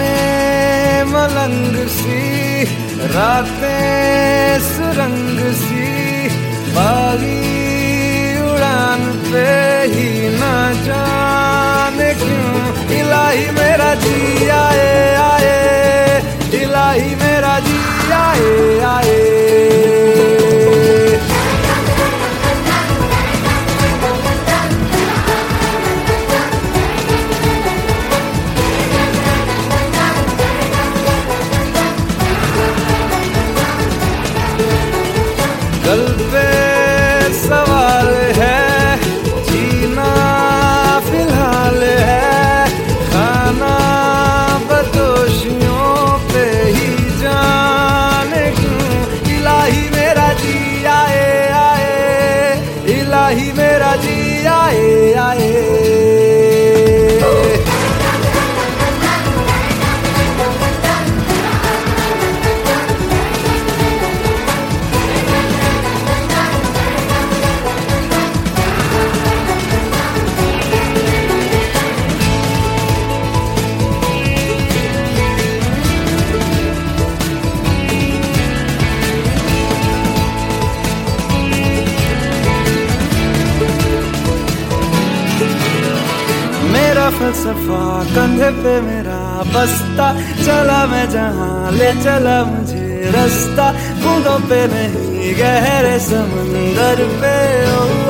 सुबहें मलंग सी, रातें सुरंग सी, बागी उड़ान पे ही ना जाने क्यों इलाही मेरा जी आए आए, इलाही मेरा जी आए आए। कल पे सवाल है, जीना फिलहाल है, खाना बदोशियों पे ही जाने क्यों इलाही मेरा जी आए आए, इलाही मेरा जी आए आए। मेरा फलसफा कंधे पे मेरा बस्ता, चला मैं जहाँ ले चला मुझे रास्ता, बूंदों पे नहीं गहरे समंदर पे।